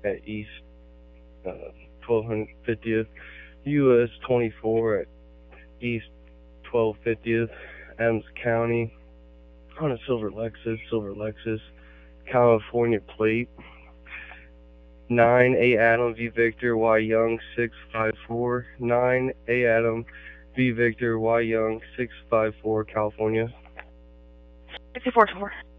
at East 1250th, US 24 at East 1250th, Adams County, on a silver Lexus, California plate, 9 A Adam V Victor Y Young 654, 9 A Adam V Victor Y Young 654, California. 64-4.